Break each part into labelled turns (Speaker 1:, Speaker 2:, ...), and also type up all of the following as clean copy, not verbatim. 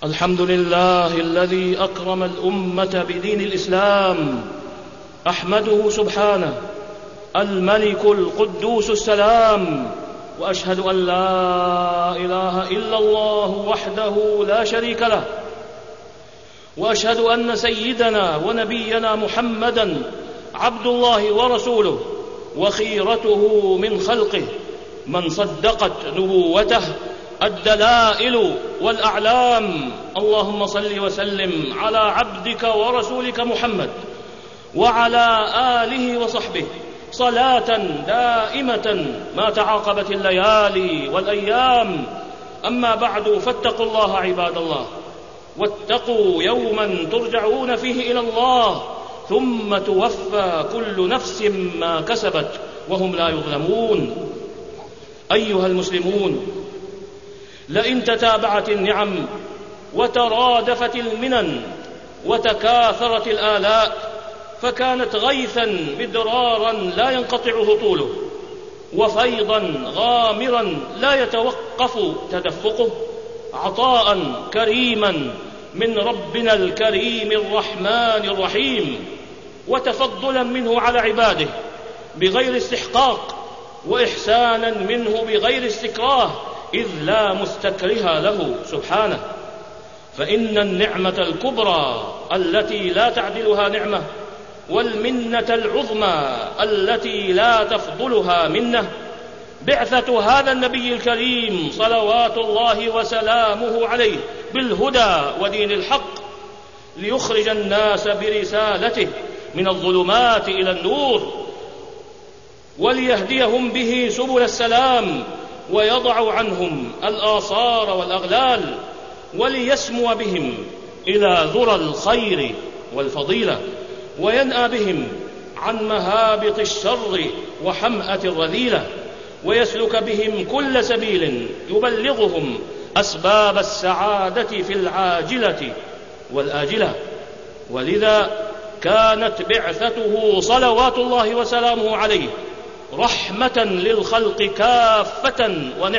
Speaker 1: الحمد لله الذي أكرم الأمة بدين الإسلام. أحمده سبحانه الملك القدوس السلام، وأشهد أن لا إله إلا الله وحده لا شريك له، وأشهد أن سيدنا ونبينا محمدًا عبد الله ورسوله وخيرته من خلقه، من صدقت نبوته الدلائل والأعلام. اللهم صل وسلم على عبدك ورسولك محمد وعلى آله وصحبه صلاة دائمة ما تعاقبت الليالي والأيام. أما بعد، فاتقوا الله عباد الله، واتقوا يوما ترجعون فيه إلى الله ثم توفى كل نفس ما كسبت وهم لا يظلمون. أيها المسلمون، لئن تتابعت النعم وترادفت المنن وتكاثرت الآلاء فكانت غيثا مدرارا لا ينقطع هطوله، وفيضا غامرا لا يتوقف تدفقه، عطاء كريما من ربنا الكريم الرحمن الرحيم، وتفضلا منه على عباده بغير استحقاق، وإحسانا منه بغير استكراه، إذ لا مستكره له سبحانه. فإن النعمة الكبرى التي لا تعدلها نعمة، والمنة العظمى التي لا تفضلها منة، بعثة هذا النبي الكريم صلوات الله وسلامه عليه بالهدى ودين الحق، ليخرج الناس برسالته من الظلمات إلى النور، وليهديهم به سبل السلام، ويضع عنهم الآثار والأغلال، وليسمو بهم إلى ذرى الخير والفضيلة، وينأى بهم عن مهابط الشر وحمأة الرذيلة، ويسلك بهم كل سبيل يبلغهم أسباب السعادة في العاجلة والآجلة. ولذا كانت بعثته صلوات الله وسلامه عليه رحمة للخلق كافة،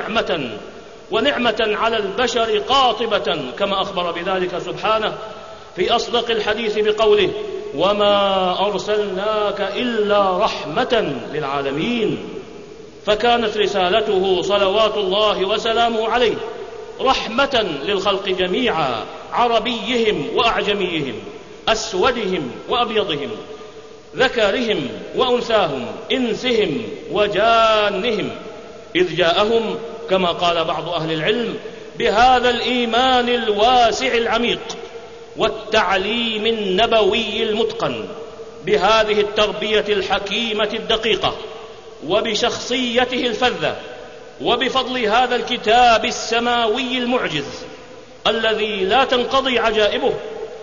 Speaker 1: ونعمة على البشر قاطبة، كما أخبر بذلك سبحانه في أصدق الحديث بقوله: وما أرسلناك إلا رحمة للعالمين. فكانت رسالته صلوات الله وسلامه عليه رحمة للخلق جميعا، عربيهم وأعجميهم، أسودهم وأبيضهم، ذكرهم وأنثاهم، إنسهم وجانهم، إذ جاءهم كما قال بعض أهل العلم بهذا الإيمان الواسع العميق والتعليم النبوي المتقن، بهذه التربية الحكيمة الدقيقة، وبشخصيته الفذة، وبفضل هذا الكتاب السماوي المعجز الذي لا تنقضي عجائبه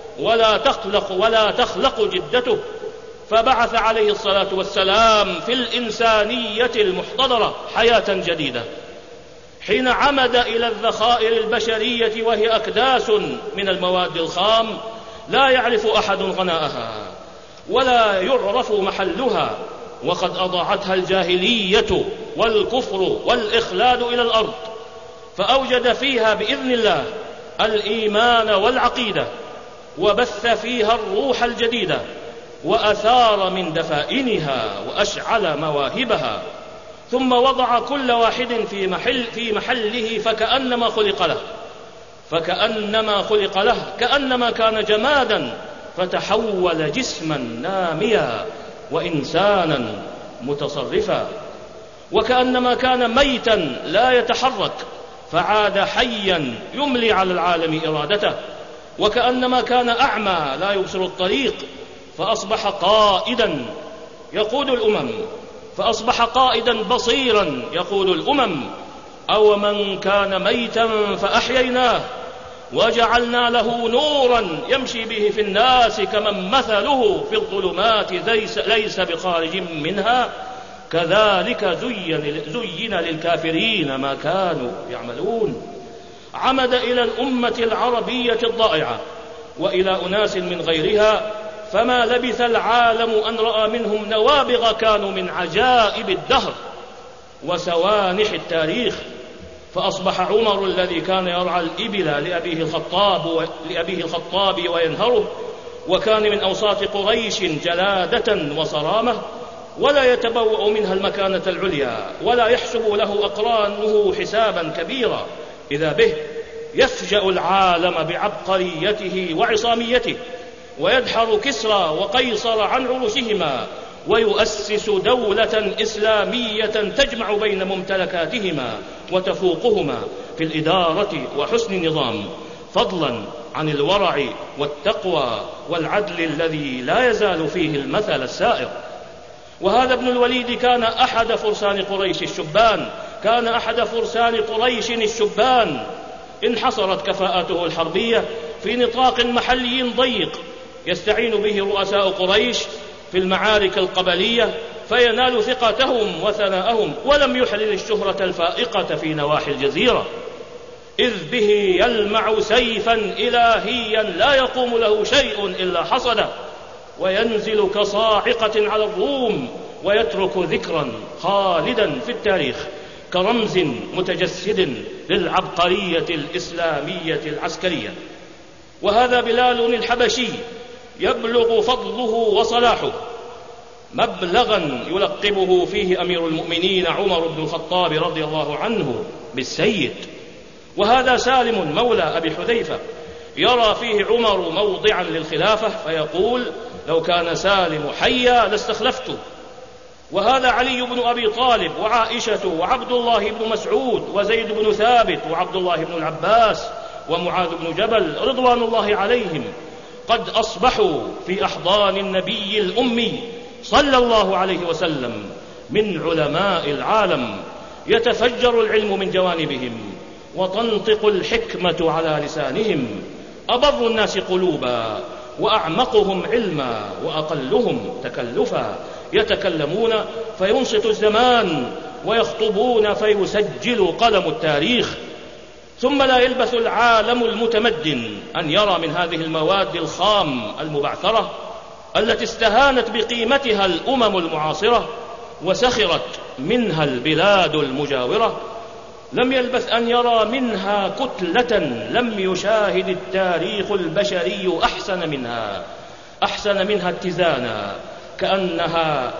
Speaker 1: ولا تخلق جدته. فبعث عليه الصلاة والسلام في الإنسانية المحتضرة حياة جديدة، حين عمد إلى الذخائر البشرية، وهي أكداس من المواد الخام لا يعرف أحد غناءها ولا يعرف محلها، وقد أضاعتها الجاهلية والكفر والإخلاد إلى الأرض، فأوجد فيها بإذن الله الإيمان والعقيدة، وبث فيها الروح الجديدة، وأثار من دفائنها وأشعل مواهبها، ثم وضع كل واحد في محله فكأنما خلق له، كأنما كان جمادا فتحول جسما ناميا وإنسانا متصرفا، وكأنما كان ميتا لا يتحرك فعاد حيا يملي على العالم إرادته، وكأنما كان أعمى لا يبصر الطريق فأصبح قائدا يقود الأمم، فأصبح قائدا بصيرا يقود الأمم. أو من كان ميتا فأحييناه وجعلنا له نورا يمشي به في الناس كمن مثله في الظلمات ليس بخارج منها، كذلك زين للكافرين ما كانوا يعملون. عمد إلى الأمة العربية الضائعة وإلى أناس من غيرها، فما لبث العالم أن رأى منهم نوابغ كانوا من عجائب الدهر وسوانح التاريخ، فأصبح عمر الذي كان يرعى الإبل لأبيه الخطاب وينهره، وكان من أوساط قريش جلادة وصرامة، ولا يتبوأ منها المكانة العليا، ولا يحسب له أقرانه حسابا كبيرا، إذا به يفجأ العالم بعبقريته وعصاميته، ويدحر كسرى وقيصر عن عروشهما، ويؤسس دولة إسلامية تجمع بين ممتلكاتهما وتفوقهما في الإدارة وحسن النظام، فضلا عن الورع والتقوى والعدل الذي لا يزال فيه المثل السائر. وهذا ابن الوليد كان أحد فرسان قريش الشبان، انحصرت كفاءته الحربية في نطاق محلي ضيق يستعين به رؤساء قريش في المعارك القبلية فينال ثقتهم وثناءهم، ولم يحلل الشهرة الفائقة في نواحي الجزيرة، إذ به يلمع سيفا إلهيا لا يقوم له شيء إلا حصده، وينزل كصاعقة على الروم، ويترك ذكرا خالدا في التاريخ كرمز متجسد للعبقرية الإسلامية العسكرية. وهذا بلال الحبشي يبلغ فضله وصلاحه مبلغا يلقبه فيه أمير المؤمنين عمر بن الخطاب رضي الله عنه بالسيد. وهذا سالم مولى أبي حذيفة يرى فيه عمر موضعا للخلافة، فيقول: لو كان سالم حيا لاستخلفته. وهذا علي بن أبي طالب وعائشة وعبد الله بن مسعود وزيد بن ثابت وعبد الله بن العباس ومعاذ بن جبل رضوان الله عليهم قد أصبحوا في أحضان النبي الأمي صلى الله عليه وسلم من علماء العالم، يتفجر العلم من جوانبهم وتنطق الحكمة على لسانهم، أبر الناس قلوبا وأعمقهم علما وأقلهم تكلفا، يتكلمون فينصت الزمان، ويخطبون فيسجل قلم التاريخ. ثم لا يلبث العالم المتمدن أن يرى من هذه المواد الخام المبعثرة التي استهانت بقيمتها الأمم المعاصرة وسخرت منها البلاد المجاورة، لم يلبث أن يرى منها كتلة لم يشاهد التاريخ البشري أحسن منها اتزانا، كأنها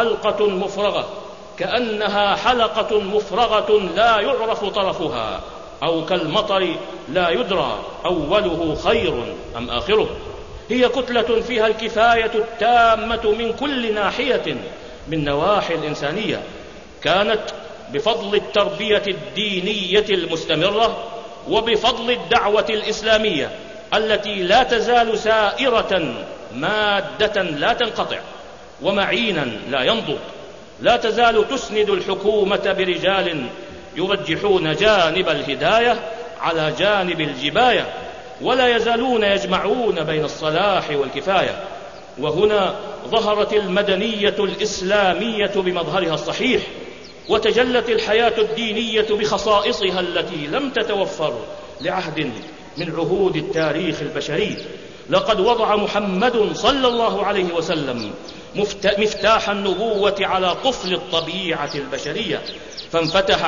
Speaker 1: حلقة مفرغة لا يعرف طرفها، أو كالمطر لا يدرى أوله خير أم آخره. هي كتلة فيها الكفاية التامة من كل ناحية من نواحي الإنسانية، كانت بفضل التربية الدينية المستمرة، وبفضل الدعوة الإسلامية التي لا تزال سائرة مادة لا تنقطع، ومعينا لا ينضب، لا تزال تسند الحكومة برجال يرجحون جانب الهداية على جانب الجباية، ولا يزالون يجمعون بين الصلاح والكفاية. وهنا ظهرت المدنية الإسلامية بمظهرها الصحيح، وتجلت الحياة الدينية بخصائصها التي لم تتوفر لعهد من عهود التاريخ البشري. لقد وضع محمد صلى الله عليه وسلم مفتاح النبوة على قفل الطبيعة البشرية، فانفتح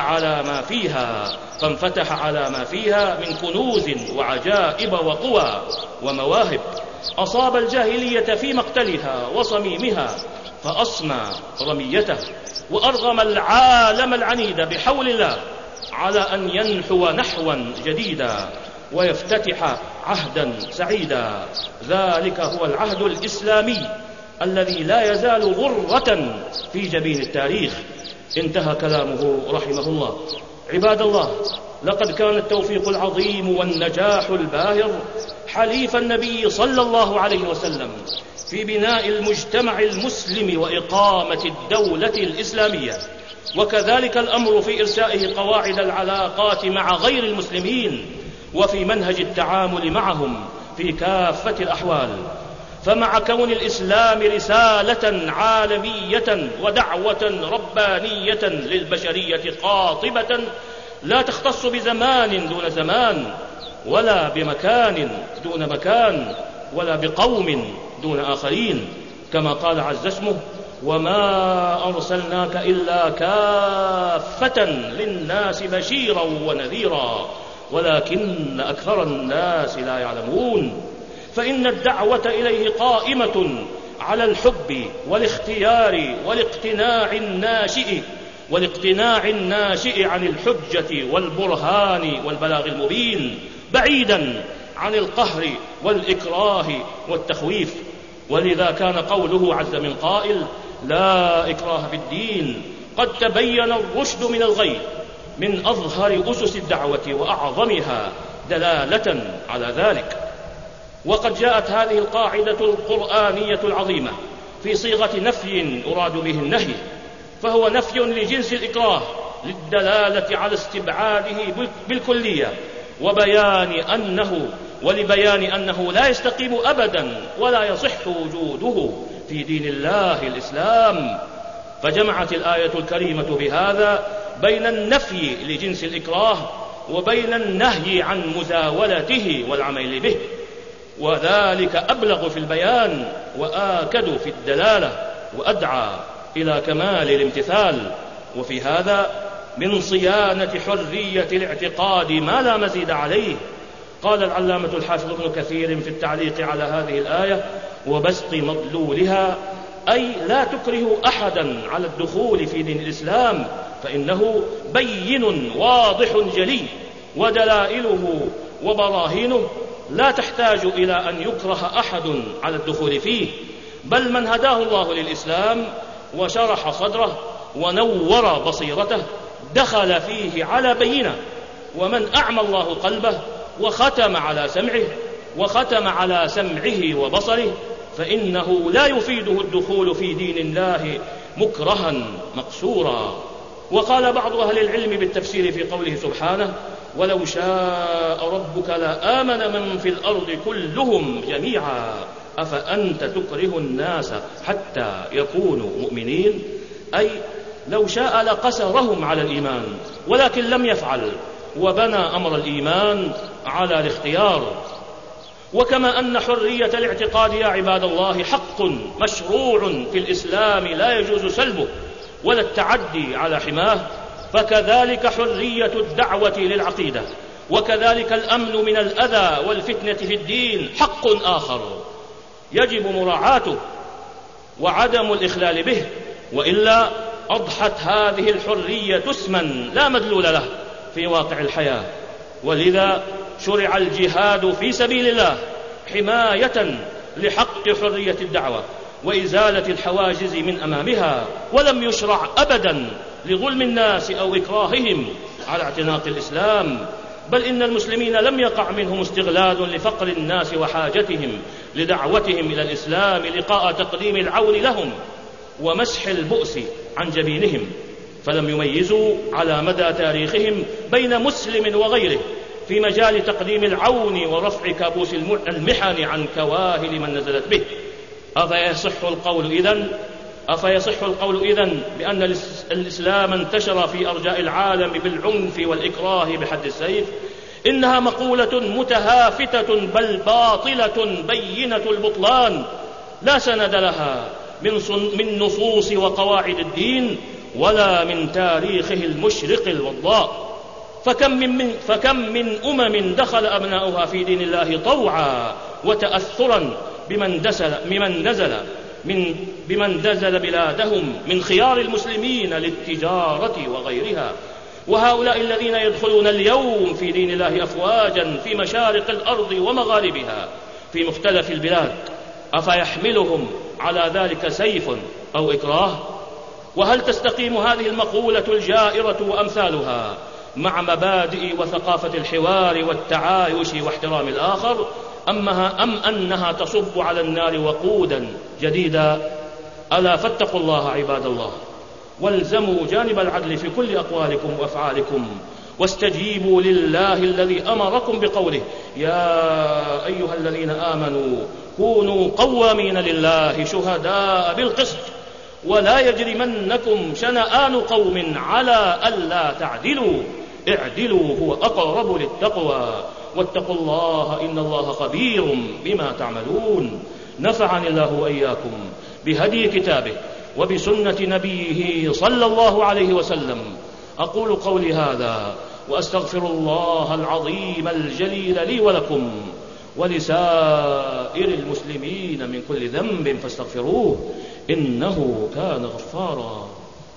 Speaker 1: على ما فيها من كنوز وعجائب وقوى ومواهب، أصاب الجاهلية في مقتلها وصميمها فأصمى رميته، وأرغم العالم العنيد بحول الله على أن ينحو نحوا جديدا ويفتتح عهدا سعيدا. ذلك هو العهد الإسلامي الذي لا يزال غرة في جبين التاريخ. انتهى كلامه رحمه الله. عباد الله، لقد كان التوفيق العظيم والنجاح الباهر حليف النبي صلى الله عليه وسلم في بناء المجتمع المسلم وإقامة الدولة الإسلامية، وكذلك الأمر في إرسائه قواعد العلاقات مع غير المسلمين وفي منهج التعامل معهم في كافة الأحوال. فمع كون الإسلام رسالة عالمية ودعوة ربانية للبشرية قاطبة لا تختص بزمان دون زمان، ولا بمكان دون مكان، ولا بقوم دون آخرين، كما قال عز اسمه: وما أرسلناك إلا كافة للناس بشيرا ونذيرا ولكن أكثر الناس لا يعلمون. فإن الدعوة إليه قائمة على الحب والاختيار والاقتناع الناشئ عن الحجة والبرهان والبلاغ المبين، بعيدا عن القهر والإكراه والتخويف. ولذا كان قوله عز من قائل: لا إكراه في الدين، قد تبين الرشد من الغي، من أظهر أسس الدعوة وأعظمها دلالة على ذلك. وقد جاءت هذه القاعدة القرآنية العظيمة في صيغة نفي أراد به النهي، فهو نفي لجنس الإكراه للدلالة على استبعاده بالكلية، ولبيان أنه لا يستقيم أبدا ولا يصح وجوده في دين الله الإسلام. فجمعت الآية الكريمة بهذا بين النفي لجنس الإكراه وبين النهي عن مزاولته والعمل به، وذلك أبلغ في البيان وآكد في الدلالة وأدعى إلى كمال الامتثال. وفي هذا من صيانة حرية الاعتقاد ما لا مزيد عليه. قال العلامة الحافظ ابن كثير في التعليق على هذه الآية: وبسط مدلولها أي لا تكره أحدا على الدخول في دين الإسلام، فإنه بين واضح جلي، ودلائله وبراهينه لا تحتاج إلى أن يكره أحد على الدخول فيه، بل من هداه الله للإسلام وشرح صدره ونور بصيرته دخل فيه على بينة، ومن أعمى الله قلبه وختم على سمعه وبصره فإنه لا يفيده الدخول في دين الله مكرها مقصورا. وقال بعض أهل العلم بالتفسير في قوله سبحانه: ولو شاء ربك لآمن من في الأرض كلهم جميعا أفأنت تكره الناس حتى يكونوا مؤمنين، أي لو شاء لقسرهم على الإيمان ولكن لم يفعل، وبنى أمر الإيمان على الاختيار. وكما أن حرية الاعتقاد يا عباد الله حق مشروع في الإسلام لا يجوز سلبه ولا التعدي على حماه، فكذلك حرية الدعوة للعقيدة، وكذلك الأمن من الأذى والفتنة في الدين حق آخر يجب مراعاته وعدم الإخلال به، وإلا أضحت هذه الحرية اسما لا مدلول له في واقع الحياة. ولذا شرع الجهاد في سبيل الله حماية لحق حرية الدعوة وإزالة الحواجز من أمامها، ولم يشرع أبدا لظلم الناس أو إكراههم على اعتناق الإسلام، بل إن المسلمين لم يقع منهم استغلال لفقر الناس وحاجتهم لدعوتهم إلى الإسلام لقاء تقديم العون لهم ومسح البؤس عن جبينهم، فلم يميزوا على مدى تاريخهم بين مسلم وغيره في مجال تقديم العون ورفع كابوس المحن عن كواهل من نزلت به. أفيصح القول إذن بأن الإسلام انتشر في أرجاء العالم بالعنف والإكراه بحد السيف؟ إنها مقولة متهافتة بل باطلة بينة البطلان، لا سند لها من نصوص وقواعد الدين ولا من تاريخه المشرق الوضاء. فكم من أمم دخل أبناؤها في دين الله طوعا وتأثرا بمن نزل بلادهم من خيار المسلمين للتجارة وغيرها، وهؤلاء الذين يدخلون اليوم في دين الله أفواجا في مشارق الأرض ومغاربها في مختلف البلاد، أفيحملهم على ذلك سيف أو إكراه؟ وهل تستقيم هذه المقولة الجائرة وأمثالها مع مبادئ وثقافة الحوار والتعايش واحترام الآخر، أم أنها تصب على النار وقودا جديدا؟ ألا فاتقوا الله عباد الله، والزموا جانب العدل في كل أقوالكم وأفعالكم، واستجيبوا لله الذي أمركم بقوله: يا أيها الذين آمنوا كونوا قوامين لله شهداء بالقسط ولا يجرمنكم شنآن قوم على ألا تعدلوا اعدلوا هو أقرب للتقوى واتقوا الله إن الله خبير بما تعملون. نفعني الله وإياكم بهدي كتابه وبسنة نبيه صلى الله عليه وسلم. أقول قولي هذا وأستغفر الله العظيم الجليل لي ولكم ولسائر المسلمين من كل ذنب فاستغفروه إنه كان غفارا.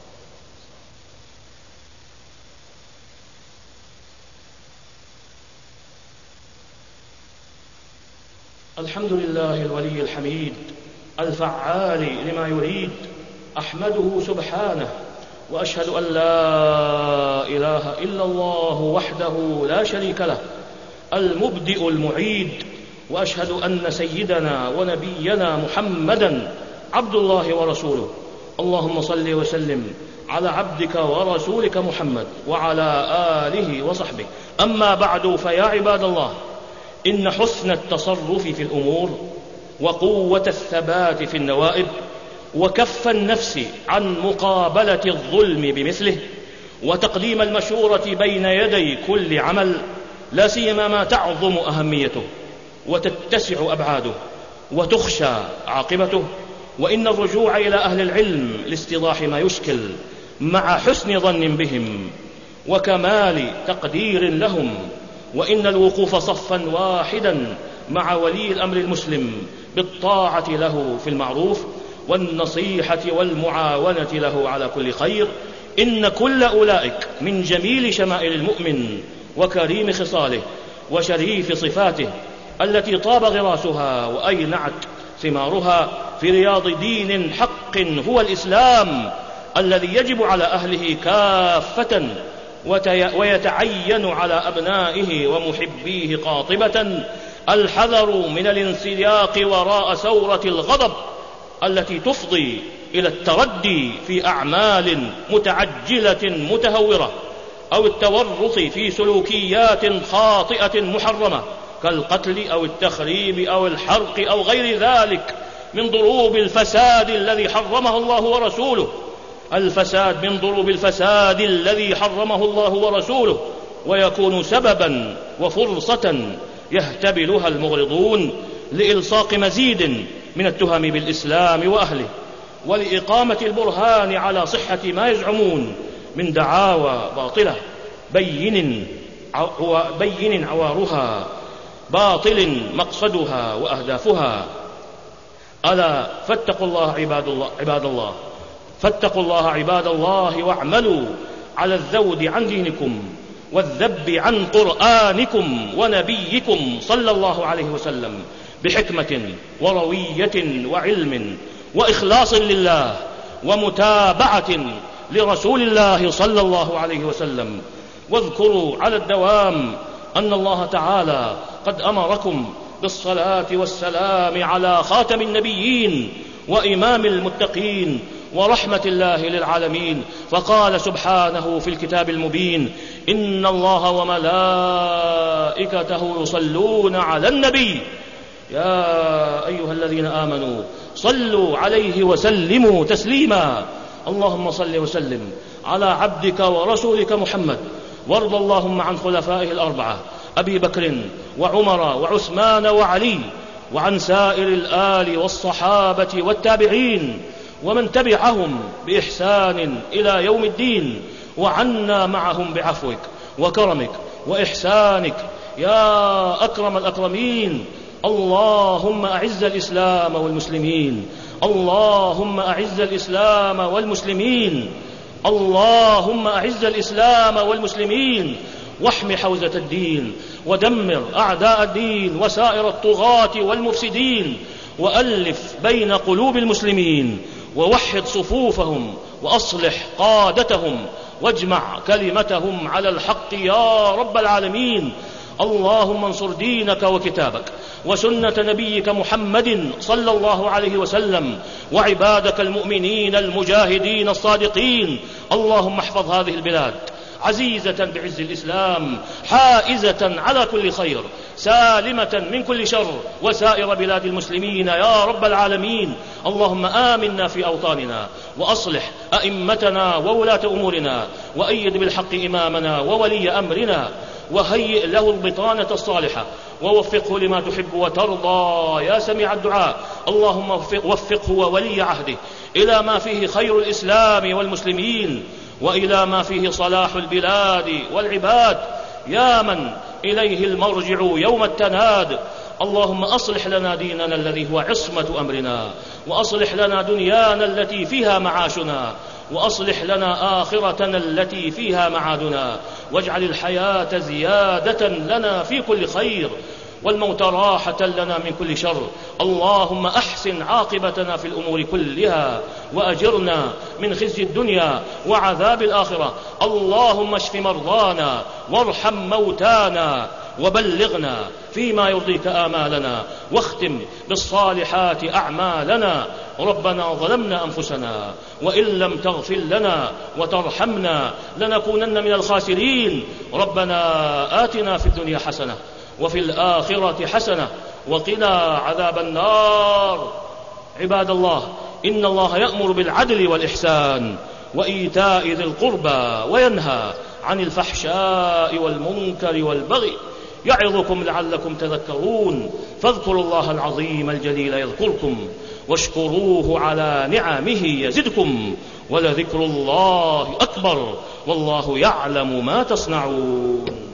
Speaker 1: الحمد لله الولي الحميد الفعال لما يريد، أحمده سبحانه وأشهد أن لا إله إلا الله وحده لا شريك له المبدئ المعيد، وأشهد أن سيدنا ونبينا محمدا عبد الله ورسوله. اللهم صل وسلم على عبدك ورسولك محمد وعلى آله وصحبه. أما بعد، فيا عباد الله، إن حسن التصرف في الأمور وقوة الثبات في النوائب وكف النفس عن مقابلة الظلم بمثله وتقديم المشورة بين يدي كل عمل، لا سيما ما تعظم أهميته وتتسع أبعاده وتخشى عاقبته، وإن الرجوع إلى أهل العلم لاستيضاح ما يشكل مع حسن ظن بهم وكمال تقدير لهم، وإن الوقوف صفا واحدا مع ولي الأمر المسلم بالطاعة له في المعروف والنصيحة والمعاونة له على كل خير، إن كل أولئك من جميل شمائل المؤمن وكريم خصاله وشريف صفاته التي طاب غراسها وأينعت ثمارها في رياض دين حق هو الإسلام الذي يجب على أهله كافة ويتعين على أبنائه ومحبيه قاطبة الحذر من الانسياق وراء ثورة الغضب التي تفضي إلى التردي في أعمال متعجلة متهورة أو التورط في سلوكيات خاطئة محرمة كالقتل أو التخريب أو الحرق أو غير ذلك من ضروب الفساد الذي حرمه الله ورسوله. الفساد من ضروب الفساد الذي حرمه الله ورسوله، ويكون سببا وفرصة يهتبلها المغرضون لإلصاق مزيد من التهم بالإسلام وأهله ولإقامة البرهان على صحة ما يزعمون من دعاوى باطلة بين عوارها باطل مقصدها وأهدافها. ألا فاتقوا الله عباد الله فاتقوا الله عباد الله واعملوا على الذود عن دينكم والذب عن قرآنكم ونبيكم صلى الله عليه وسلم بحكمة وروية وعلم وإخلاص لله ومتابعة لرسول الله صلى الله عليه وسلم. واذكروا على الدوام أن الله تعالى قد أمركم بالصلاة والسلام على خاتم النبيين وإمام المتقين ورحمة الله للعالمين، فقال سبحانه في الكتاب المبين: إن الله وملائكته يصلون على النبي يا أيها الذين آمنوا صلوا عليه وسلموا تسليما. اللهم صل وسلم على عبدك ورسولك محمد، وارض اللهم عن خلفائه الأربعة أبي بكر وعمر وعثمان وعلي، وعن سائر الآل والصحابة والتابعين ومن تبعهم بإحسان إلى يوم الدين، وعنا معهم بعفوك وكرمك وإحسانك يا أكرم الأكرمين. اللهم أعز الإسلام والمسلمين، اللهم أعز الإسلام والمسلمين، اللهم أعز الإسلام والمسلمين، واحم حوزة الدين ودمر أعداء الدين وسائر الطغاة والمفسدين، وألف بين قلوب المسلمين ووحد صفوفهم وأصلح قادتهم واجمع كلمتهم على الحق يا رب العالمين. اللهم انصر دينك وكتابك وسنة نبيك محمد صلى الله عليه وسلم وعبادك المؤمنين المجاهدين الصادقين. اللهم احفظ هذه البلاد عزيزة بعز الإسلام، حائزة على كل خير، سالمة من كل شر، وسائر بلاد المسلمين يا رب العالمين. اللهم آمنا في أوطاننا، وأصلح أئمتنا وولاة أمورنا، وأيد بالحق إمامنا وولي أمرنا، وهيئ له البطانة الصالحة، ووفقه لما تحب وترضى يا سميع الدعاء. اللهم وفقه وولي عهده إلى ما فيه خير الإسلام والمسلمين، وإلى ما فيه صلاح البلاد والعباد، يا من إليه المرجع يوم التناد. اللهم أصلح لنا ديننا الذي هو عصمة أمرنا، وأصلح لنا دنيانا التي فيها معاشنا، وأصلح لنا آخرتنا التي فيها معادنا، واجعل الحياة زيادة لنا في كل خير، والموت راحة لنا من كل شر. اللهم أحسن عاقبتنا في الأمور كلها، وأجرنا من خزي الدنيا وعذاب الآخرة. اللهم اشف مرضانا وارحم موتانا، وبلغنا فيما يرضيك آمالنا، واختم بالصالحات أعمالنا. ربنا ظلمنا أنفسنا، وإن لم تغفر لنا وترحمنا لنكونن من الخاسرين. ربنا آتنا في الدنيا حسنة وفي الآخرة حسنة وقنا عذاب النار. عباد الله، إن الله يأمر بالعدل والإحسان وإيتاء ذي القربى، وينهى عن الفحشاء والمنكر والبغي، يعظكم لعلكم تذكرون. فاذكروا الله العظيم الجليل يذكركم، واشكروه على نعمه يزدكم، ولذكر الله أكبر، والله يعلم ما تصنعون.